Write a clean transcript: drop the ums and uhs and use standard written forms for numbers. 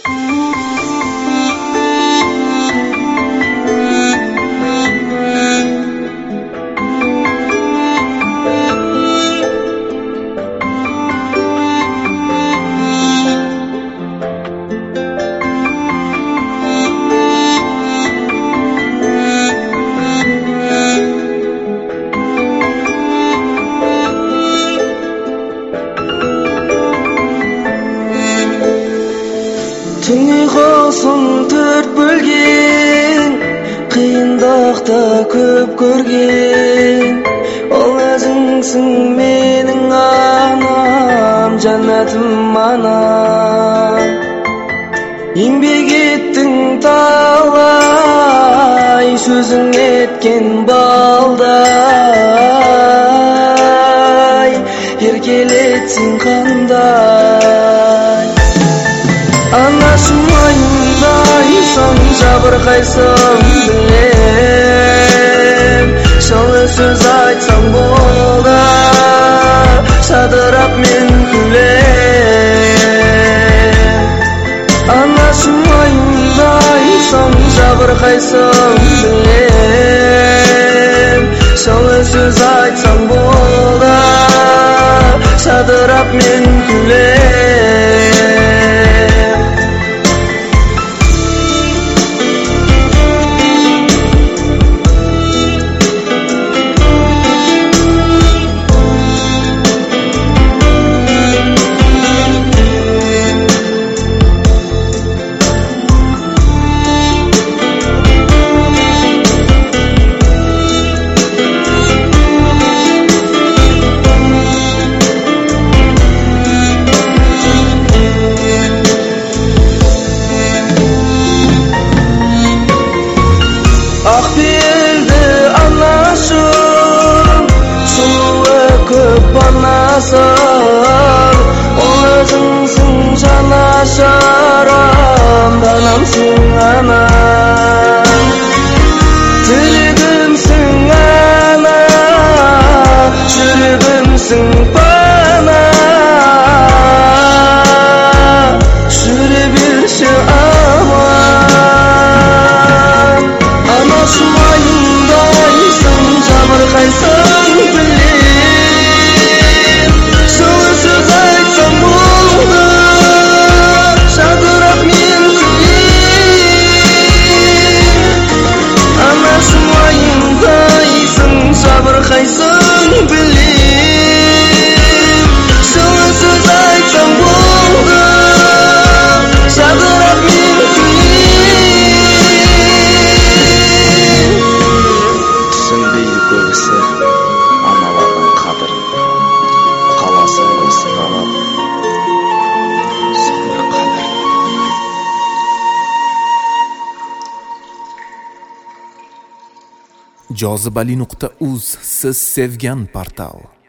Түйгосуң төрт бөлген, кыйындыкты көп көрген. Ол өзүңсүң менің анам, жаннатым анам. Еңбек еттің талай, сөзің еткен балдай. Еркелетсең қандай, анашым айымдай, соң жабырқайсың білем. Жылы сөз айтсаң болды, жадырап мен күлем. Анашым айымдай, соң жабырқайсың білем. Жылы сөз айтсаң болды, жадырап мен күлем. Ақбелді анашым, сұлуы көп анасың. Ол өзіңсің жанашырым, данамсың анам. Тілегімсің ана, жүрегімсің пана. Жүре берші аман. Анашым айымдайсың, жабырқайсың білем. Жылы сөз айтсаң болды, жадырап мен күлем. Анашым айымдайсың, жабырқайсың білем. Жылы сөз айтсаң болды, жадырап мен Түсінбейді көбісі аналардың қадірін, қаласын ғой сығалап соңғы қадірін. Jozibali.uz siz sevgan portal.